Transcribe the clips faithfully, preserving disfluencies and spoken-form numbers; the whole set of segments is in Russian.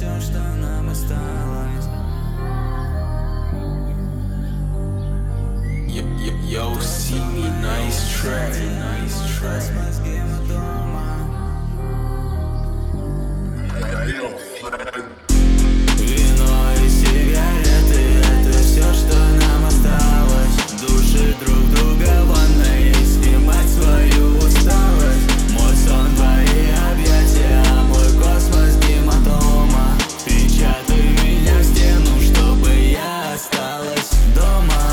все, что нам осталось. Yo, yo, yo, see me, nice track, nice track. Вино и сигареты — это все, что нам осталось. Души друг друга в ванной, снимать свою усталость. Мой сон — твои объятия, а мой космос — гематома. Печатай меня в стену, чтобы я осталась дома.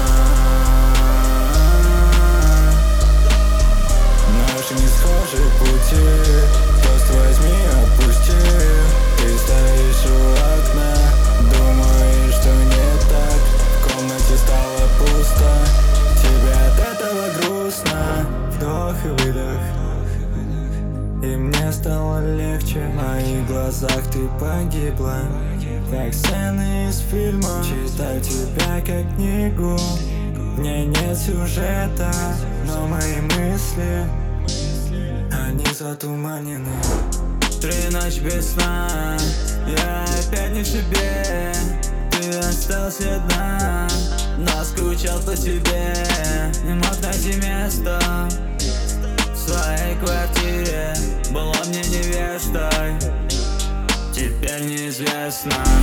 Наши не схожи пути, просто возьми, отпусти. Ты стоишь у окна, думаешь, что не так. В комнате стало пусто, тебе от этого грустно. Вдох и выдох, и мне стало легче. В моих глазах ты погибла, как сцены из фильма. Читаю тебя как книгу, в ней нет сюжета, но мои мысли, они затуманены. Три ночи без сна, я опять не в себе. Ты остался одна, но скучал по тебе. Не мог найти место в своей квартире. Была мне невестой, теперь неизвестно.